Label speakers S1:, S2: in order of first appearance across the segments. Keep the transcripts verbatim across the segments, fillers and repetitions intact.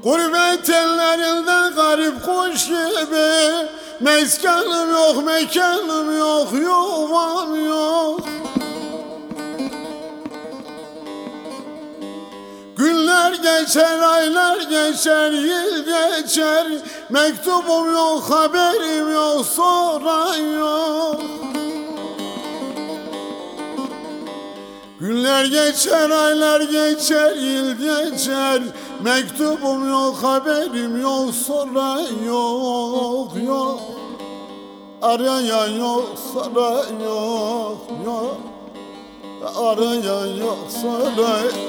S1: Gurbet ellerinde garip kuş gibi, meskanım yok, mekanım yok, yuvam yok. Günler geçer, aylar geçer, yıl geçer, mektubum yok, haberim yok, soran yok. Günler geçer, aylar geçer, yıl geçer, mektubum yok, haberim yok, soran yok, yok. Arayan yok, soran yok, yok. Arayan yok, soran yok.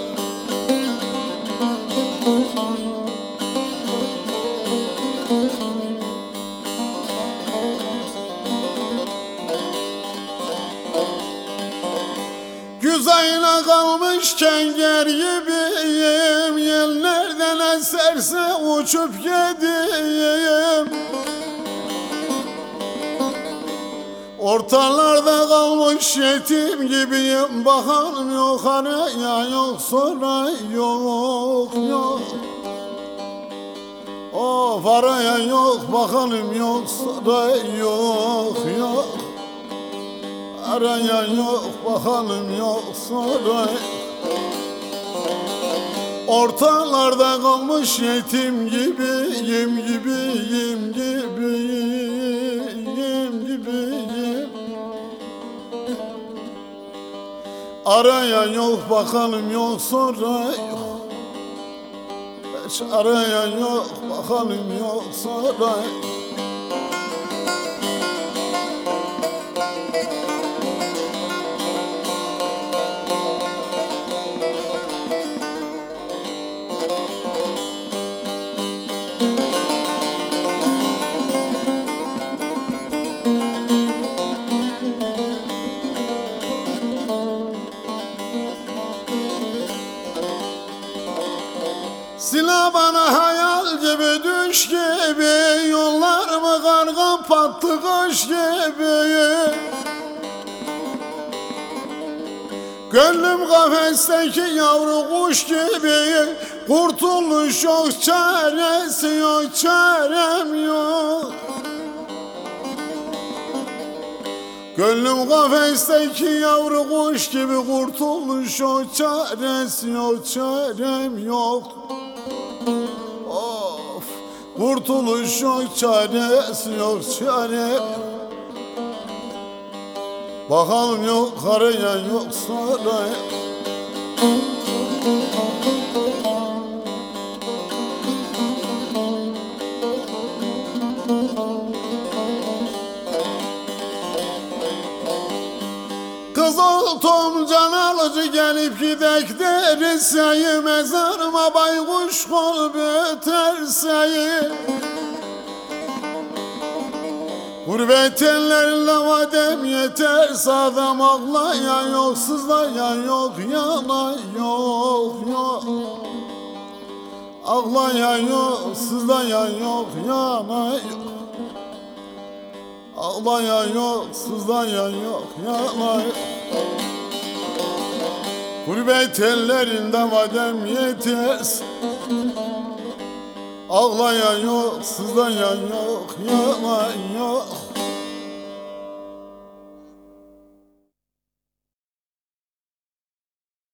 S1: Güz ayına kalmışken ger gibiyim, yel nereden eserse uçup gideyim. Ortalarda kalmış yetim gibiyim, bakanım yok, arayan yok, soran yok, yok. Of, arayan yok, bakanım yok, soran yok, yok. Arayan yok, bakanım yok, soran. Ortalarda kalmış yetim gibiyim, gibiyim, gibiyim, gibiyim. Arayan yok, bakanım yok, soran yok. Hiç arayan yok, bakanım yok, soran. Silah bana hayal gibi, düş gibi, yollarımı karga pattı kuş gibi. Gönlüm kafesteki yavru kuş gibi, kurtuluş yok, çaresi yok, çarem yok. Gönlüm kafesteki yavru kuş gibi, kurtuluş yok, çaresi yok, çarem yok. Of, kurtuluş yok, çaresi yok, çarem. Bakalım yok, arayan yok, soran. Kız oldum can alıcı, gelip gidek derseyi, mezarıma baykuş kol böterseyi. Gurbet ellerinde vadem yeter, sağdam ağlayan yok, sızlayan yok, yalan yok, yok. Ağlayan yok, sızlayan yok, yalan yok. Ağlayan yok, sızlayan yok, yalan yok. Gurbet ellerinde vadem yeter, ağlayan yok, sızlayan yok, yalan yok.